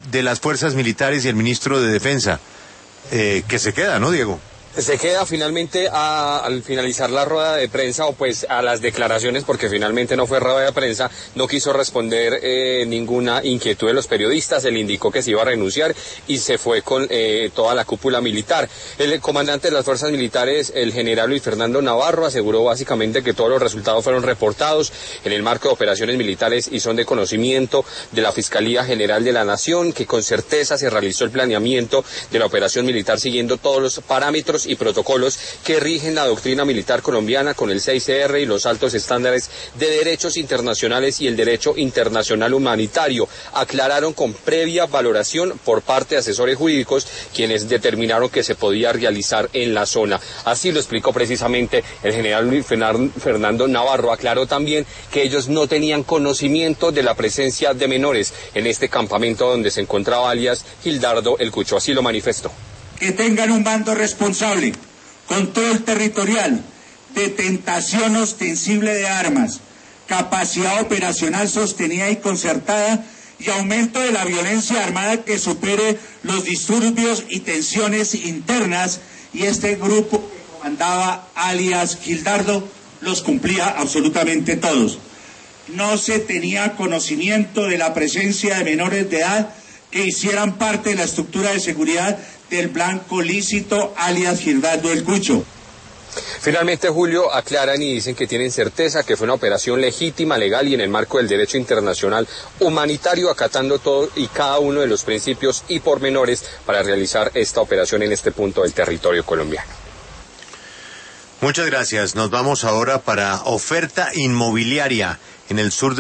de las fuerzas militares y el ministro de Defensa, que se queda, ¿no, Diego? Se queda finalmente al finalizar la rueda de prensa, o pues a las declaraciones, porque finalmente no fue rueda de prensa, no quiso responder ninguna inquietud de los periodistas. Él indicó que se iba a renunciar y se fue con toda la cúpula militar. El comandante de las fuerzas militares, el general Luis Fernando Navarro, aseguró básicamente que todos los resultados fueron reportados en el marco de operaciones militares y son de conocimiento de la Fiscalía General de la Nación, que con certeza se realizó el planeamiento de la operación militar siguiendo todos los parámetros y protocolos que rigen la doctrina militar colombiana con el 6CR y los altos estándares de derechos internacionales y el derecho internacional humanitario. Aclararon con previa valoración por parte de asesores jurídicos quienes determinaron que se podía realizar en la zona. Así lo explicó precisamente el general Luis Fernando Navarro. Aclaró también que ellos no tenían conocimiento de la presencia de menores en este campamento donde se encontraba alias Gildardo El Cucho. Así lo manifestó. Que tengan un mando responsable, control territorial, detentación ostensible de armas, capacidad operacional sostenida y concertada y aumento de la violencia armada que supere los disturbios y tensiones internas, y este grupo que comandaba alias Gildardo los cumplía absolutamente todos. No se tenía conocimiento de la presencia de menores de edad que hicieran parte de la estructura de seguridad del blanco lícito alias Gildardo El Cucho. Finalmente, Julio, aclaran y dicen que tienen certeza que fue una operación legítima, legal y en el marco del derecho internacional humanitario, acatando todo y cada uno de los principios y pormenores para realizar esta operación en este punto del territorio colombiano. Muchas gracias. Nos vamos ahora para oferta inmobiliaria en el sur de